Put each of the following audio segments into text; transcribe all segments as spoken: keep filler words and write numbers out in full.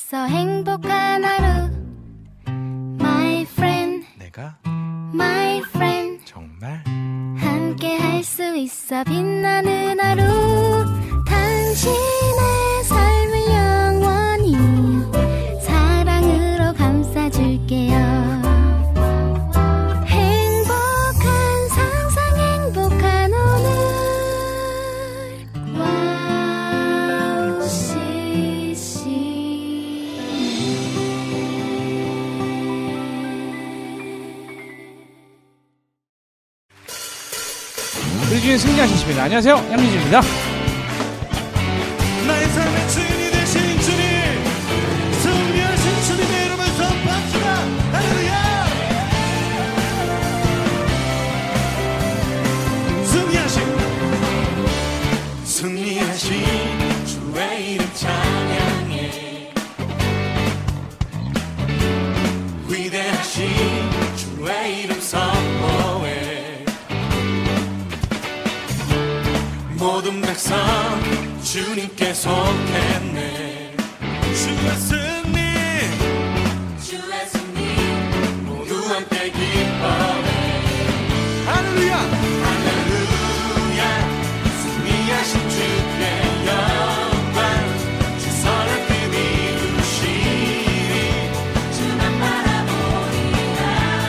있어 행복한 하루 My friend 내가 My friend 정말 함께 할 수 있어 빛나는 하루 당신의 삶을 영원히 사랑으로 감싸줄게요 행복한 상상 행복한 오늘 와우 씨씨 일주일 승리하셨습니다. 안녕하세요, 양민주입니다. 나의 삶의 주인이 되신 주님, 승리하신 주님의 이름을 선포합시다. 할렐루야. 승리하신 승리하신 주의 이름 찬양해 위대하신 주의 이름 선포해 모든 백성 주님께 속했네 주의 승리 주의 승리 모두 함께 기뻐해 할렐루야 할렐루야 승리하신 주께 영광 주 선한 뜻 이루시리 주만 바라보리라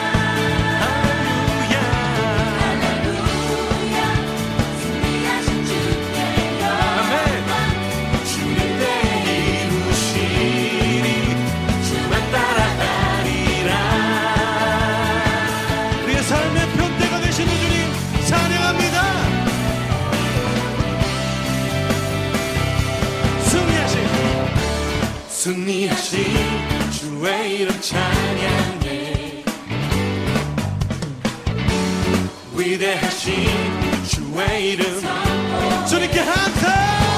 할렐루야 할렐루야 승리하신 주께 영광 주님 내 이루시리 주만 따라가리라 우리의 삶의 표대가 되시는 주님 찬양합니다. 승리하신 승리하신 주의 이름 찬양해 위대하신 주의 이름 주님께 항상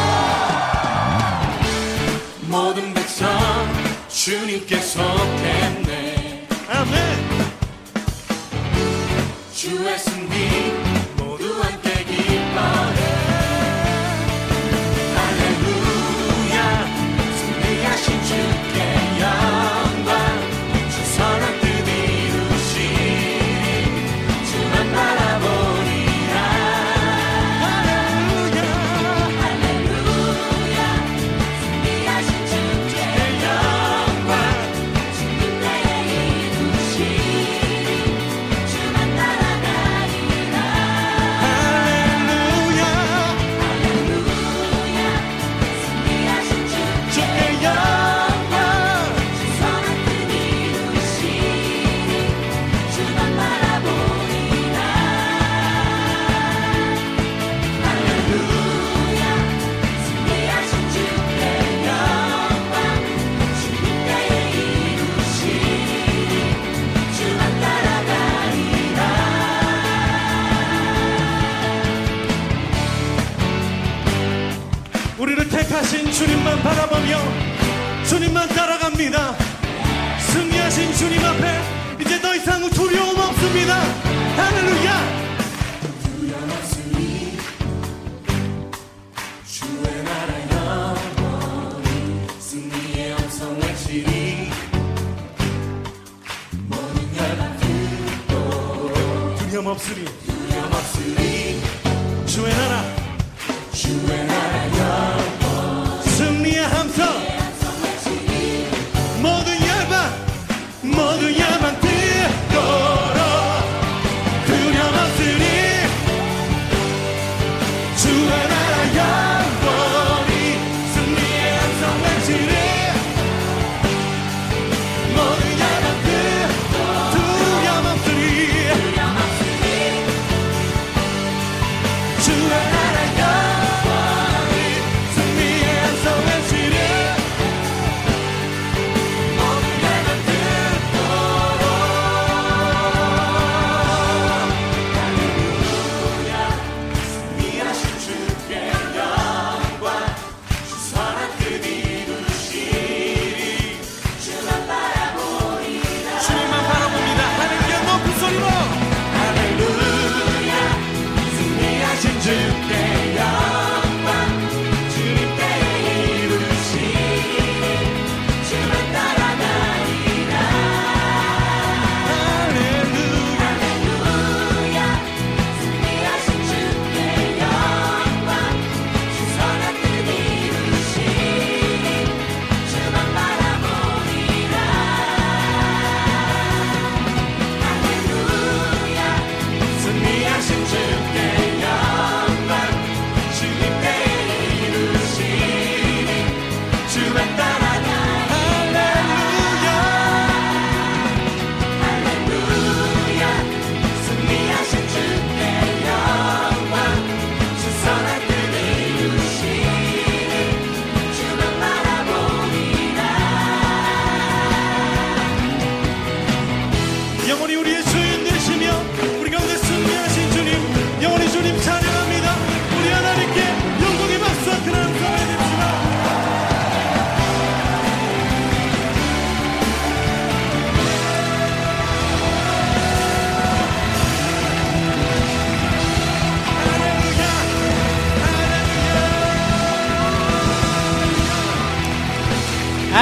모든 백성 주님께 속했네 아멘 주의 승리 모두 함께 기뻐해 할렐루야 승리하신 주께 영광 주 선한 뜻 이루시리 주만 바라보리라 할렐루야 할렐루야 승리하신 주께 영광 주님 내 이루시리 주만 따라가리라 할렐루야 할렐루야 승리하신 주께 영광 주 선한 뜻 이루시리 주만 바라보리라 할렐루야 승리하신 주께 영광 주님 내 이루시리 주만 따라가리라 우리를 택하신 주님만 바라보며 주님만 따라갑니다. 승리하신 주님 앞에 이제 더 이상 두려움 없습니다. 할렐루야 두려움 없으니 주의 나라 영원히 승리의 음성 외치리 모든 열방 듣고 두려움 없으니 두려움 없으니 주의 나라 주의 나라 영원 승리의 함성 모든 열방 모든 열방 듣고로 두려움 없으니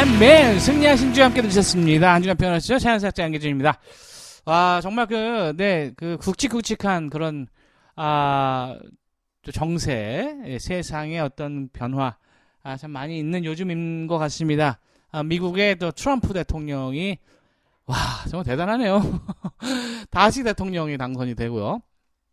맨맨 승리하신 주 함께 들으셨습니다. 한 주간 편하시죠? 자연사학자 양계준입니다. 와, 정말 그, 네, 그 굵직굵직한 그런, 아, 정세, 예, 세상의 어떤 변화, 아, 참 많이 있는 요즘인 것 같습니다. 아, 미국의 또 트럼프 대통령이, 와, 정말 대단하네요. 다시 대통령이 당선이 되고요.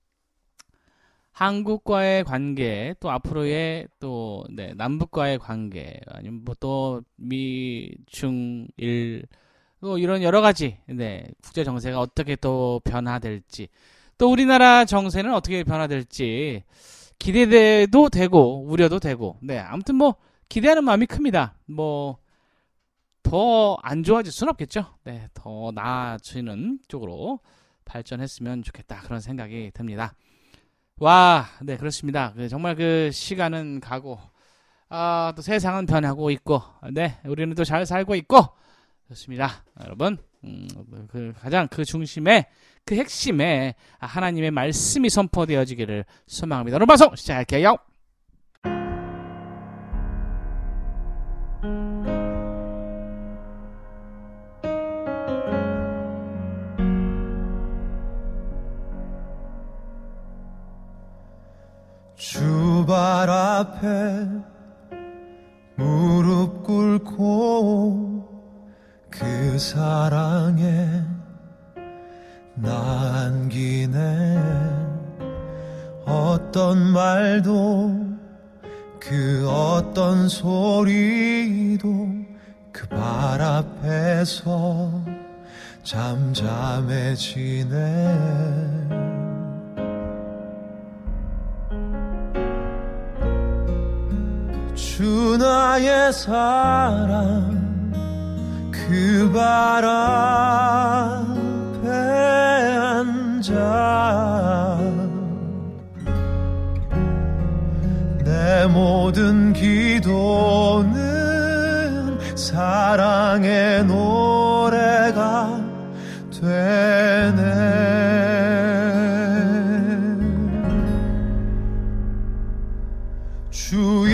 한국과의 관계, 또 앞으로의 또, 네, 남북과의 관계, 아니면 뭐 또 미, 중, 일, 또 이런 여러 가지, 네, 국제 정세가 어떻게 또 변화될지, 또 우리나라 정세는 어떻게 변화될지, 기대도 되고, 우려도 되고, 네, 아무튼 뭐, 기대하는 마음이 큽니다. 뭐, 더 안 좋아질 순 없겠죠. 네, 더 나아지는 쪽으로 발전했으면 좋겠다. 그런 생각이 듭니다. 와, 네, 그렇습니다. 그, 정말 그 시간은 가고, 아, 또 세상은 변하고 있고, 네, 우리는 또 잘 살고 있고, 좋습니다. 여러분, 음, 그 가장 그 중심에, 그 핵심에 하나님의 말씀이 선포되어지기를 소망합니다. 오늘 방송 시작할게요. 주발 앞에 무릎 꿇고 그 사랑에 나 안기네. 어떤 말도 그 어떤 소리도 그 발 앞에서 잠잠해지네. 주 나의 사랑 그 발 앞에 앉아 내 모든 기도는 사랑의 노래가 되네. 주의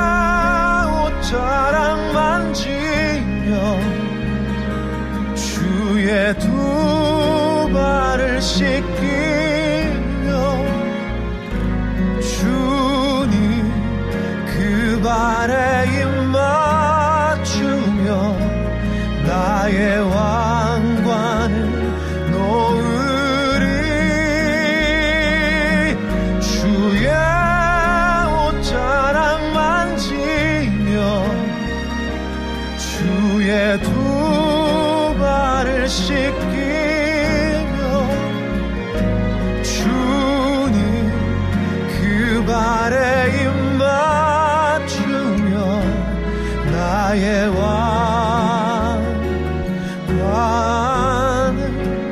옷자락 만지며 주의 두 발을 씻기며 주님 그 발에 입 맞추며 나의 왕관을 놓으리. 주의 옷자락 만지며 주의 두 발을 씻기며 주님 그 발에 입 맞추며 나의 왕관을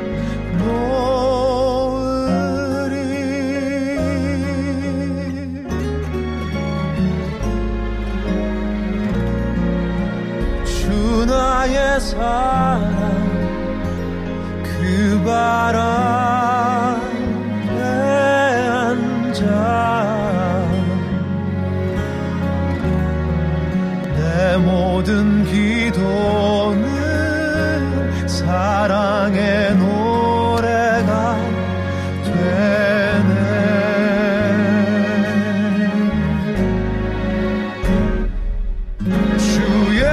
놓으리. 주 나의 사랑 그 발 앞에 앉아 내 모든 기도는 사랑의 노래가 되네. 주의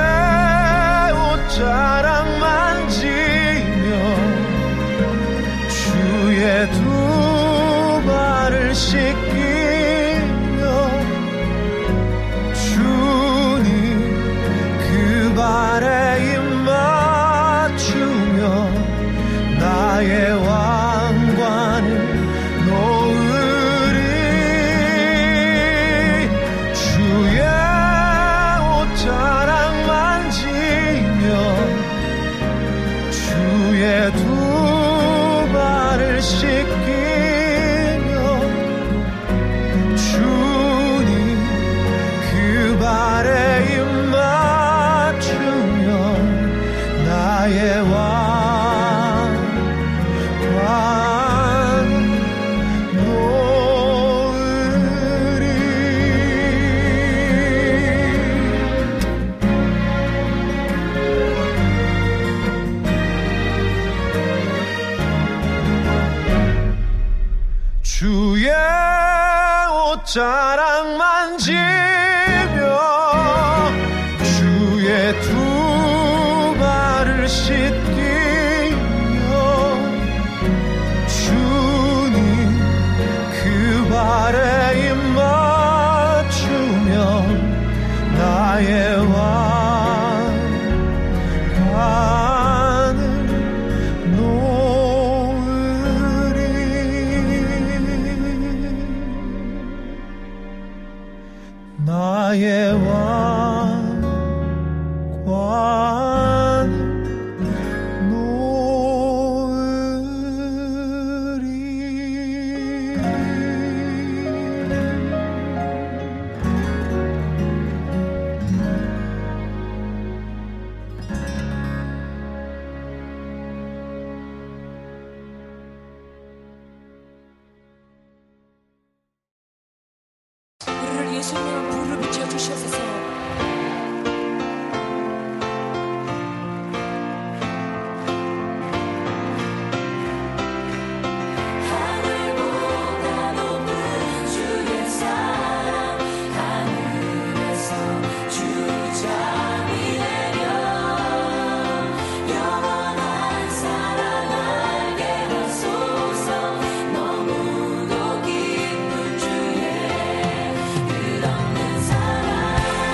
옷자락 만지며 주의 두 발을 씻기며 주님 그 발에 입 맞추며 나의 왕관을 놓으리. 주의 옷자락 만지며 주의 두 발을 씻기며 옷자락 만지며 주의 두 발을 씻기며 주님 그 발에 입 맞추며 나의 왕관을 놓으리. 나의 왕관을 놓으리. 우리를 예수님의 불을 비춰주셔서 하늘보다 높은 주의 사랑 하늘에서 주 잠이 내려 영원한 사랑 알게 하소서. 너무도 기쁜 주의 끝없는 사랑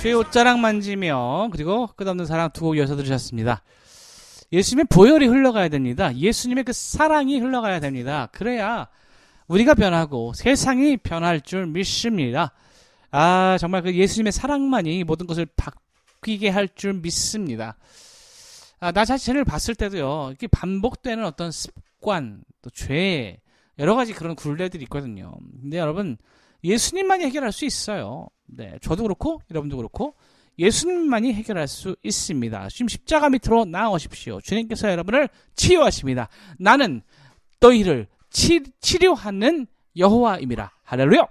주의 옷자락 만지며 그리고 끝없는 사랑 두 곡 이어서 들으셨습니다. 예수님의 보혈이 흘러가야 됩니다. 예수님의 그 사랑이 흘러가야 됩니다. 그래야 우리가 변하고 세상이 변할 줄 믿습니다. 아, 정말 그 예수님의 사랑만이 모든 것을 바뀌게 할 줄 믿습니다. 아, 나 자신을 봤을 때도요, 이렇게 반복되는 어떤 습관, 또 죄, 여러 가지 그런 굴레들이 있거든요. 근데 여러분, 예수님만이 해결할 수 있어요. 네, 저도 그렇고, 여러분도 그렇고, 예수님만이 해결할 수 있습니다. 주님 십자가 밑으로 나아오십시오. 주님께서 여러분을 치유하십니다. 나는 너희를 치, 치료하는 여호와임이라. 할렐루야!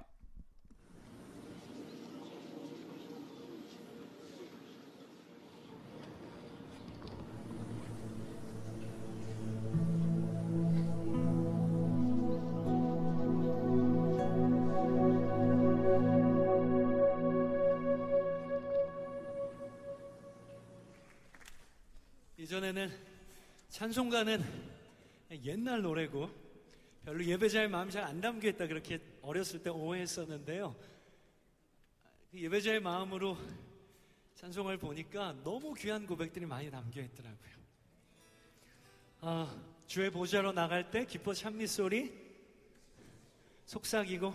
이전에는 찬송가는 옛날 노래고 별로 예배자의 마음이 잘 안 담겨있다 그렇게 어렸을 때 오해했었는데요. 예배자의 마음으로 찬송을 보니까 너무 귀한 고백들이 많이 담겨있더라고요. 아, 주의 보좌로 나갈 때 기뻐 찬미 소리, 속삭이고,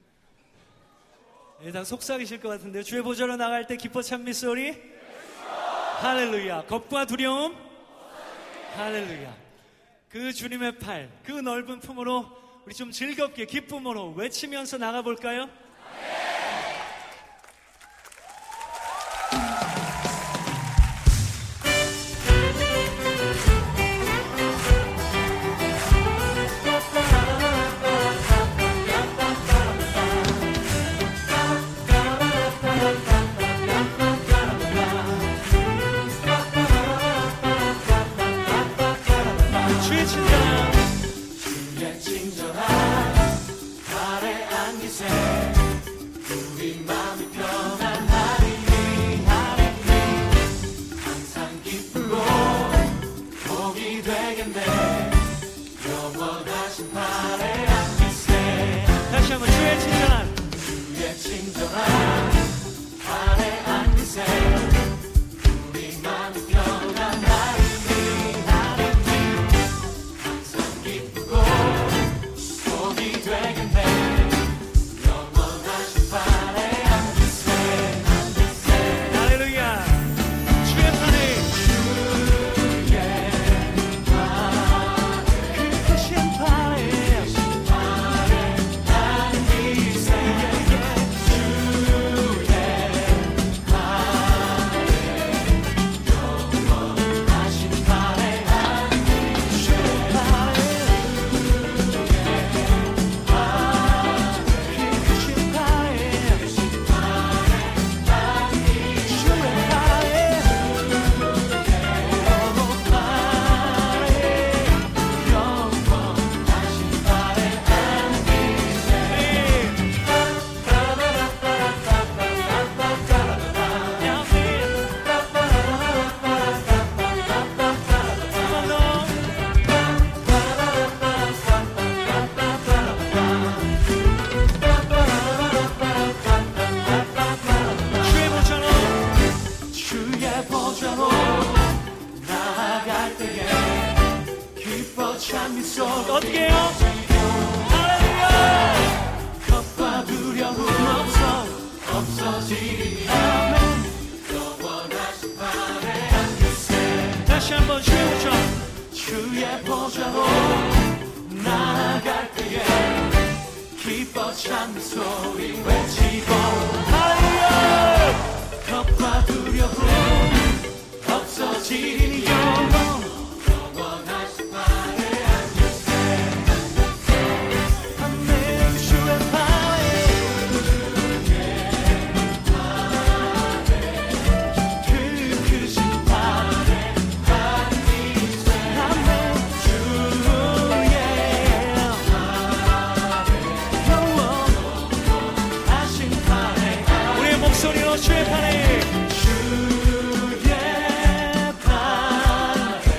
일단 속삭이실 것 같은데요. 주의 보좌로 나갈 때 기뻐 찬미 소리, 할렐루야. 겁과 두려움, 할렐루야. 그 주님의 팔, 그 넓은 품으로 우리 좀 즐겁게 기쁨으로 외치면서 나가볼까요? 어떻게 해요? 할렐루야! 겁과 두려움 없어 없어지리 아멘. 영원하신 밤에 안기세. 다시 한번 주의 보좌 주의 보좌로 나아갈 때에 기뻐 찬미 소리 외치고 할렐루야! 겁과 두려움 없어지리 영원 주의 판에 주의 판에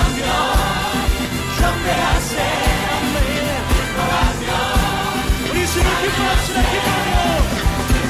우리 주님 기뻐합시다. 기뻐하며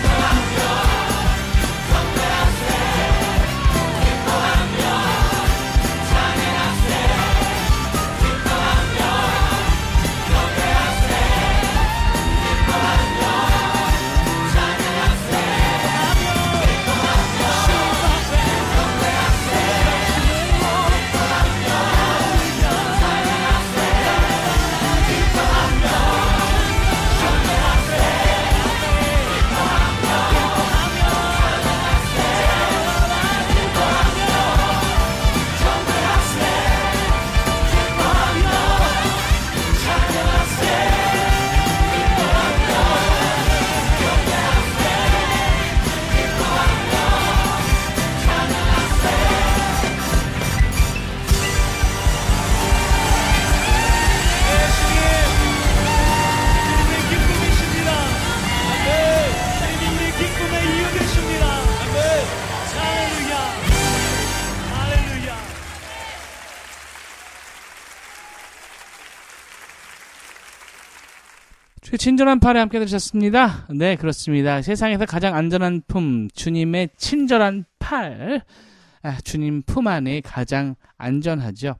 친절한 팔에 함께 들으셨습니다. 네, 그렇습니다. 세상에서 가장 안전한 품, 주님의 친절한 팔. 아, 주님 품 안에 가장 안전하죠.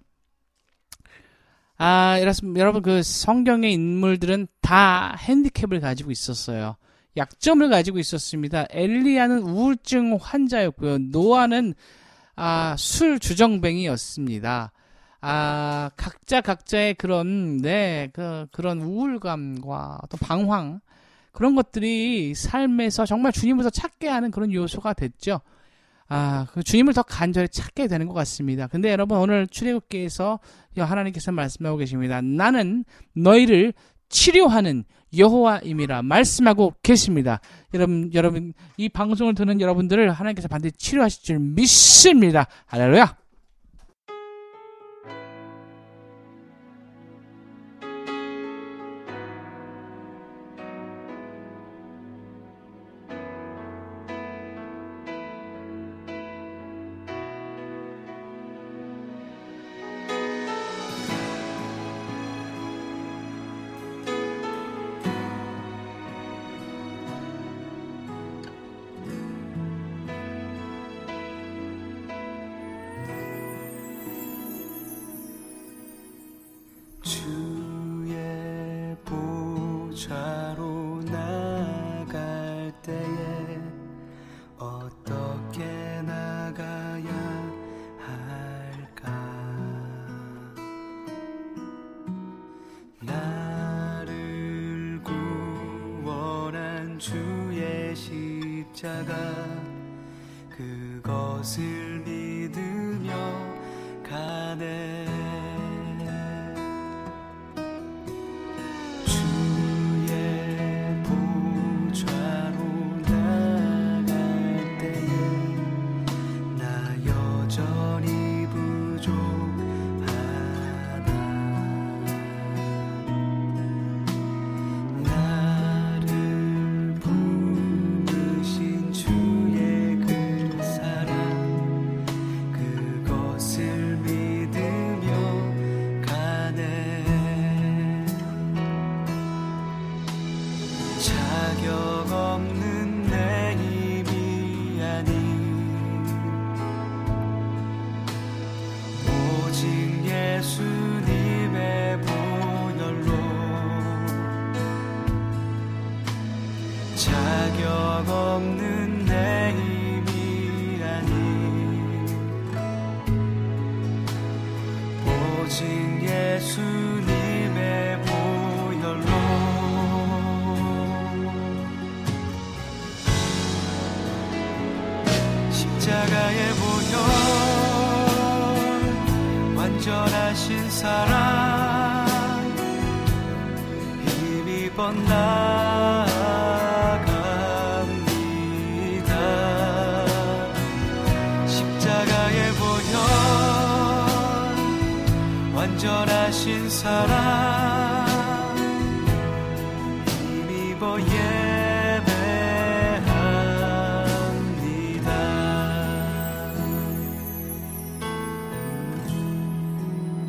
아, 여러분, 그 성경의 인물들은 다 핸디캡을 가지고 있었어요. 약점을 가지고 있었습니다. 엘리야는 우울증 환자였고요. 노아는 아, 술 주정뱅이였습니다. 아, 각자 각자의 그런, 네, 그, 그런 우울감과 또 방황, 그런 것들이 삶에서 정말 주님을 더 찾게 하는 그런 요소가 됐죠. 아, 그 주님을 더 간절히 찾게 되는 것 같습니다. 근데 여러분, 오늘 출애굽기에서 하나님께서 말씀하고 계십니다. 나는 너희를 치료하는 여호와임이라 말씀하고 계십니다. 여러분, 여러분, 이 방송을 듣는 여러분들을 하나님께서 반드시 치료하실 줄 믿습니다. 할렐루야! 주의 보좌로 나갈 때에 어떻게 나가야 할까? 나를 구원한 주의 십자가 그것을 믿으며 가네. 십자가의 보혈 완전하신 사랑 힘입어 나갑니다. 십자가의 보혈 완전하신 사랑 힘입어 예배합니다.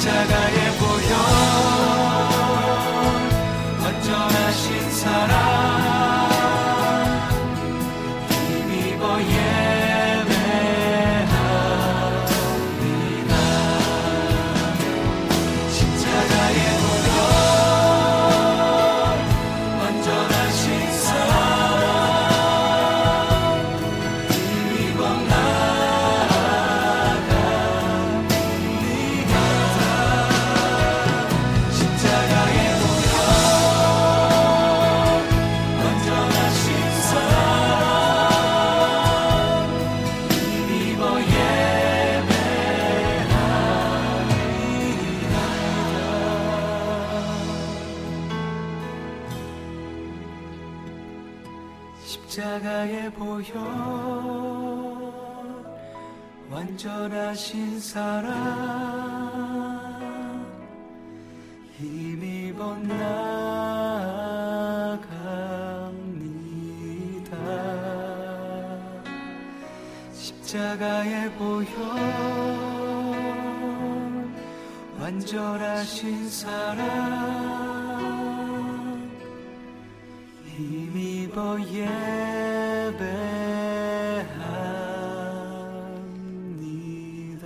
십자가의 보혈 완전하신 사랑 힘입어 예배합니다. 십자가의 보혈 완전하신 사랑 힘입어 십자가의 보혈 완전하신 사랑 힘입어 나갑니다. 십자가의 보혈 완전하신 사랑 힘입어 예배합니다.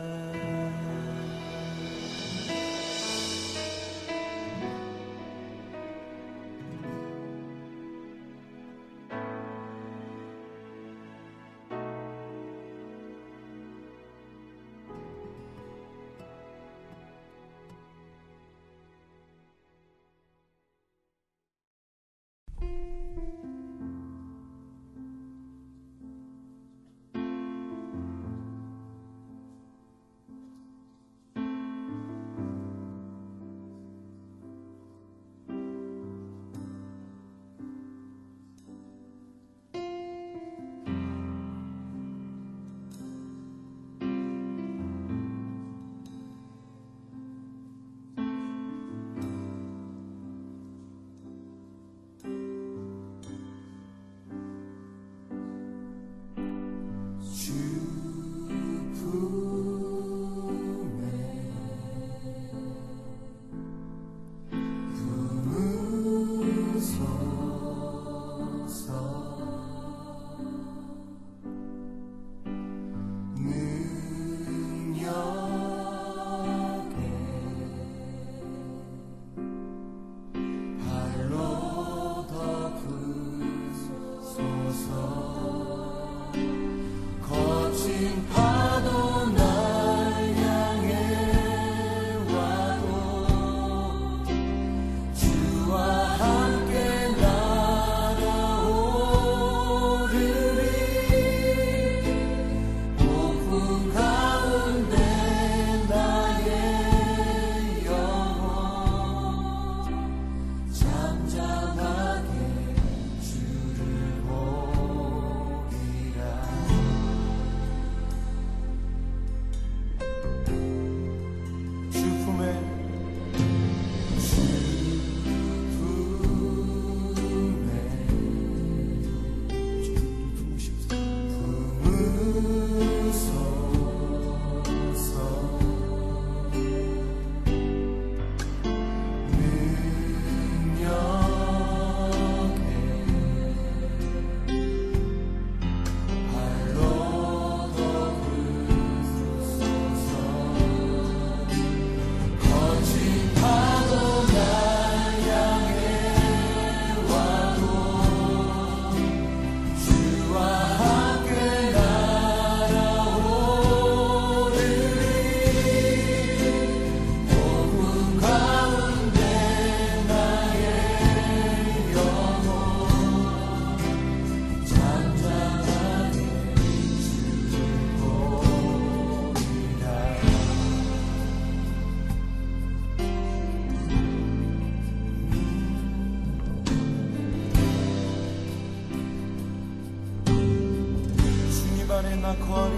낙원이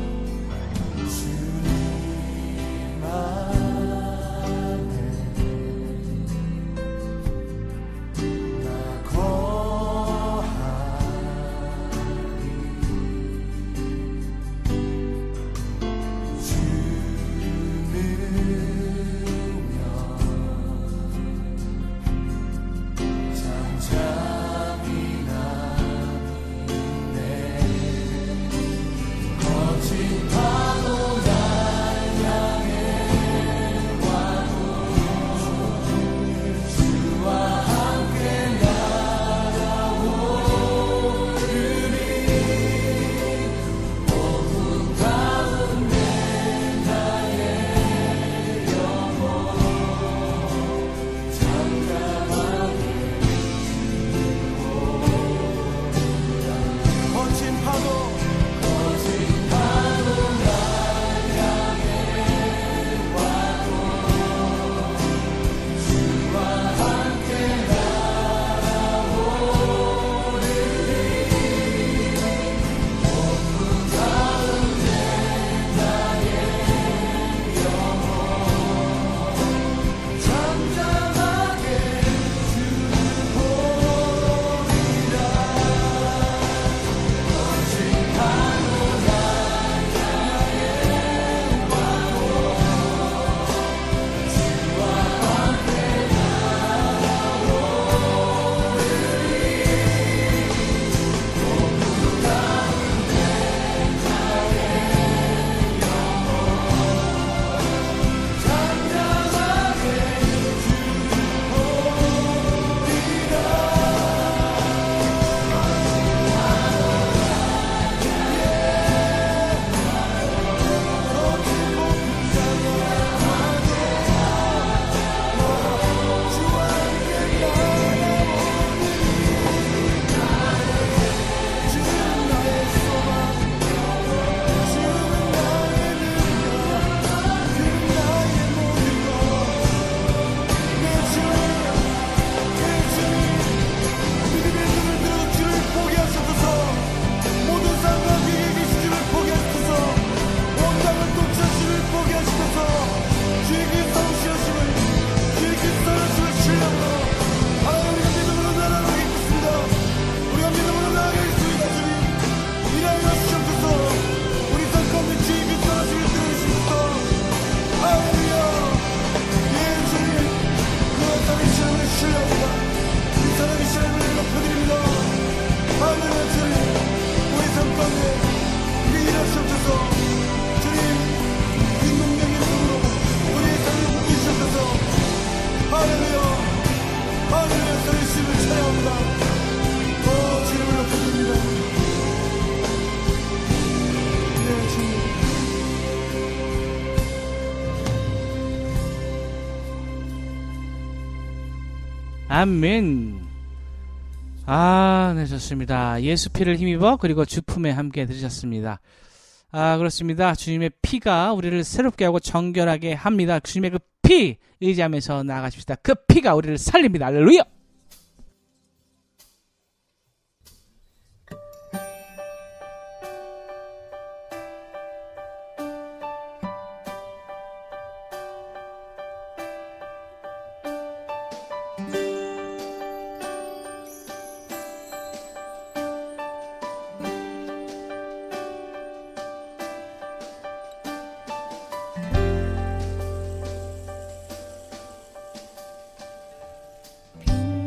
주님 안에 나 거하리 주는 아멘. 아, 네, 좋습니다. 예수 피를 힘입어 그리고 주품에 함께 들으셨습니다. 아, 그렇습니다. 주님의 피가 우리를 새롭게 하고 정결하게 합니다. 주님의 그 피 의지하면서 나아가십시다. 그 피가 우리를 살립니다. 할렐루야. 빛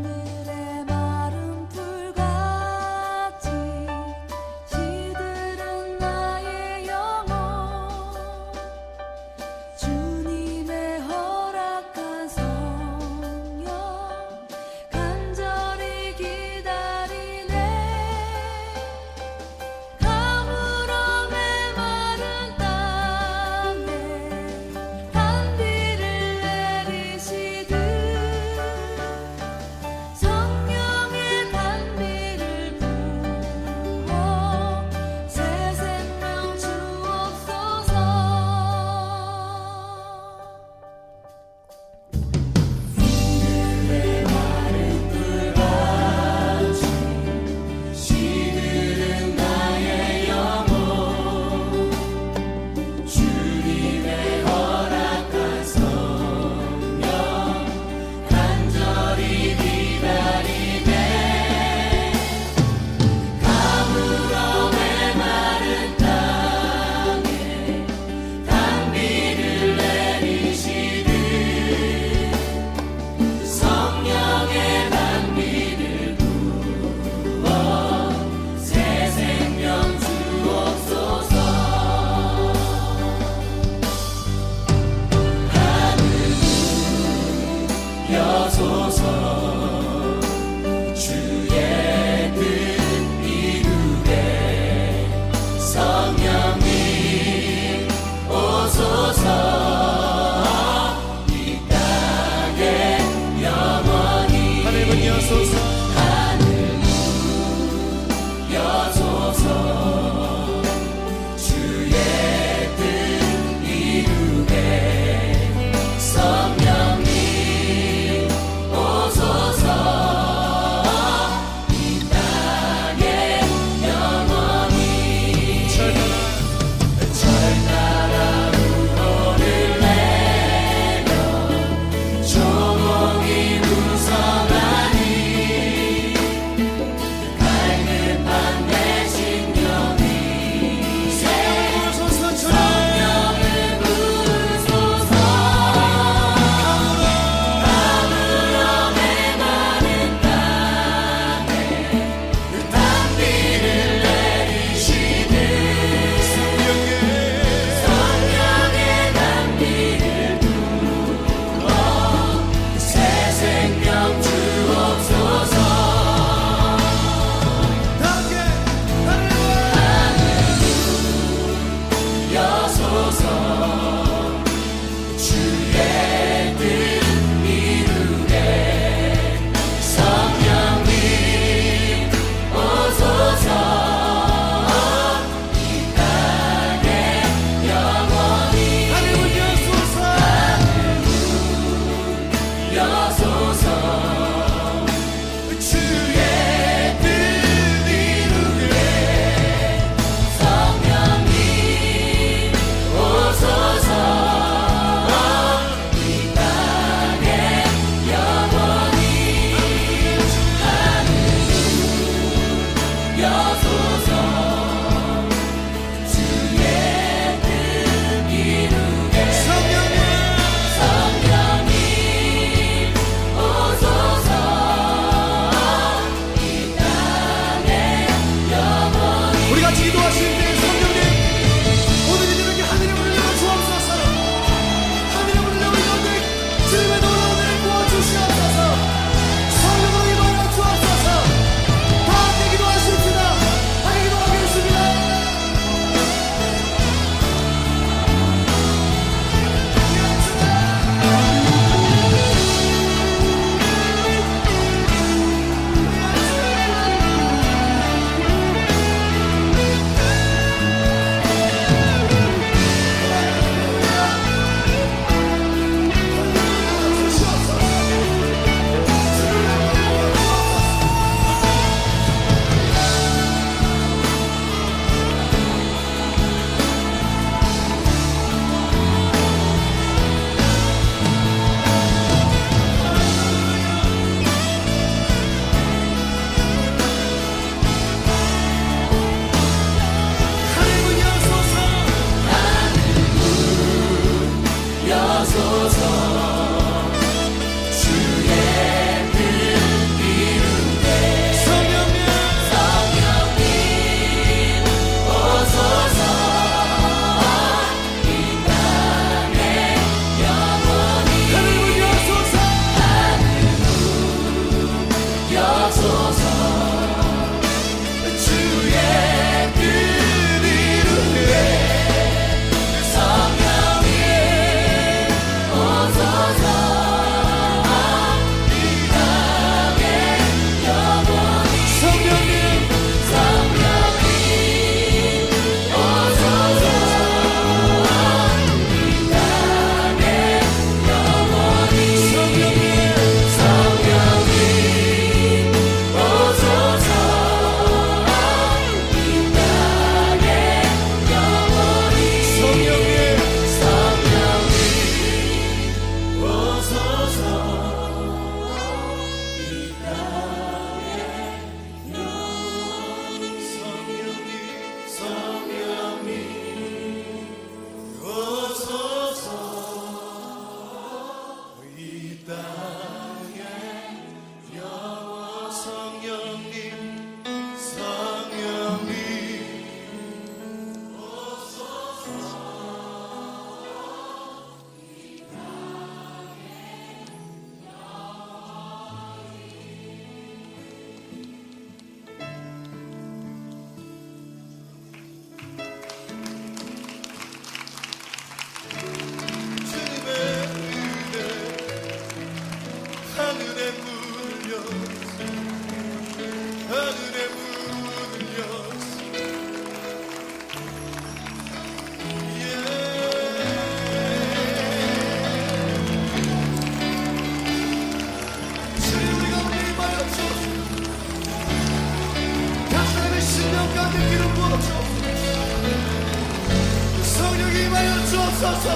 주옵소서.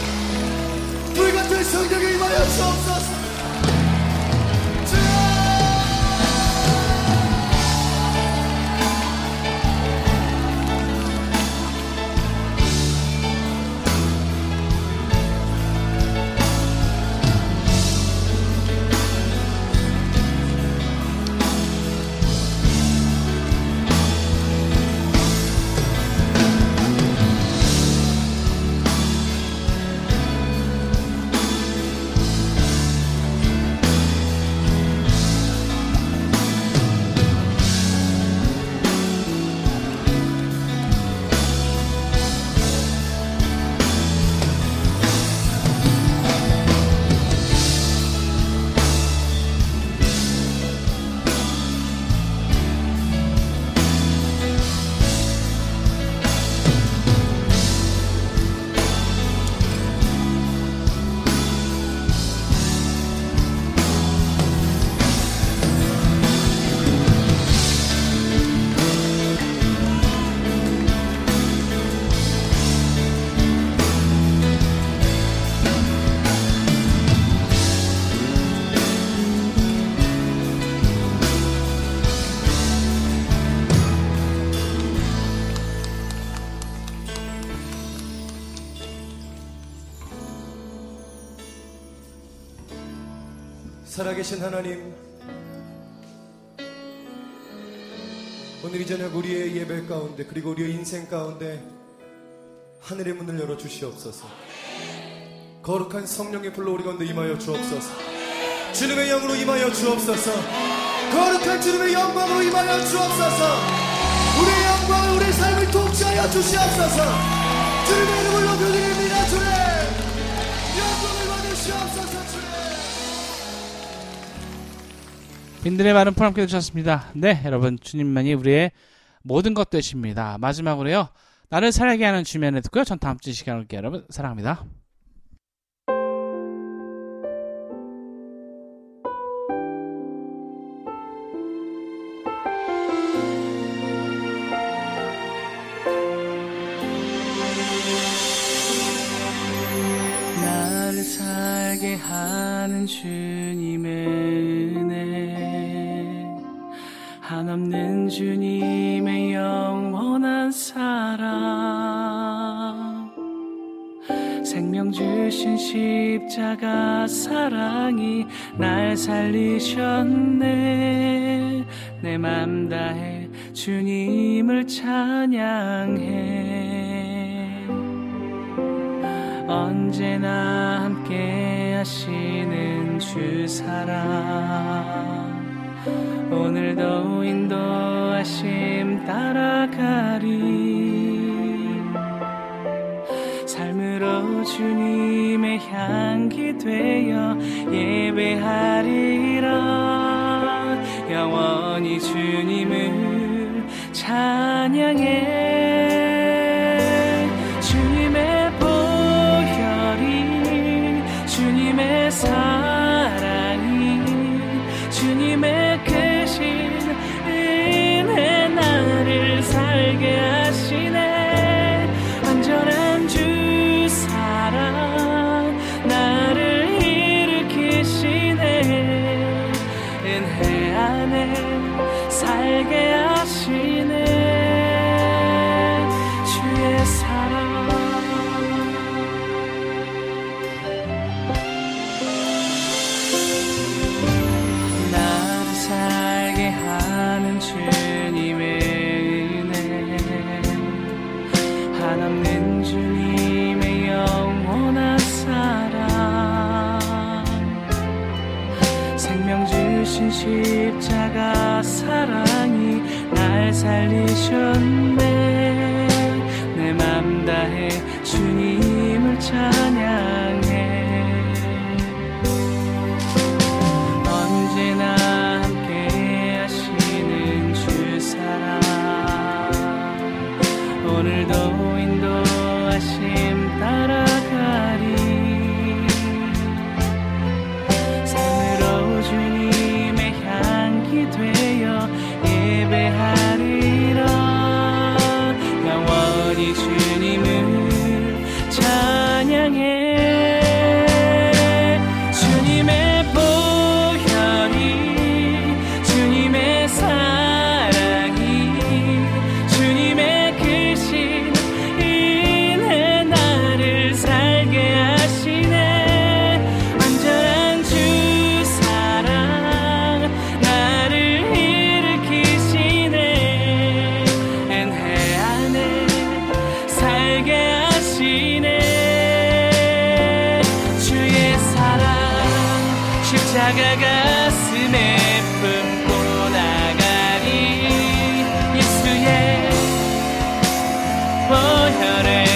불같은 성령에 임하여 주옵소서. 살아계신 하나님, 오늘 이 저녁 우리의 예배 가운데 그리고 우리의 인생 가운데 하늘의 문을 열어 주시옵소서. 거룩한 성령의 불로 우리 가운데 임하여 주옵소서. 주님의 영으로 임하여 주옵소서. 거룩한 주님의 영광으로 임하여 주옵소서. 우리의 영광을 우리의 삶을 통치하여 주시옵소서. 주님의 이름을 높여드립니다. 주님 영광을 받으시옵소서. 주님 빈들의 많은 푸른 함께 해주셨습니다. 네, 여러분, 주님만이 우리의 모든 것 되십니다. 마지막으로요, 나를 살게 하는 주면에 듣고요. 전 다음 주 시간에 올게요. 여러분, 사랑합니다. 나를 살게 하는 주님의 은혜, 한없는 주님의 영원한 사랑, 생명 주신 십자가 사랑이 날 살리셨네. 내 맘 다해 주님을 찬양해. 언제나 함께 하시는 주 사랑, 오늘도 인도하심 따라가리. 삶으로 주님의 향기 되어 예배하리라. 영원히 주님을 찬양해. 주님의 보혈이, 주님의 사랑이, 주님의 크신 은혜 나를 살게 하시네. 완전한 주 사랑 나를 일으키시네. 은혜 안에 살게 하시네. 주의 사랑 나를 살게 하는 주님의 은혜, 한없는 주님의 영원한 사랑, 생명 주신 십자가 사랑이 날 살리셨네. 내 맘 다해 주님을 찬양해. 언제나 함께 하시는 주 사랑, 오늘도 인도하심 따라가리. 삶으로 주님의 향기 되어 예배하리라. 영원히 주님을 찬양하리. 십자가 가슴에 품고 나가리 예수의 보혈에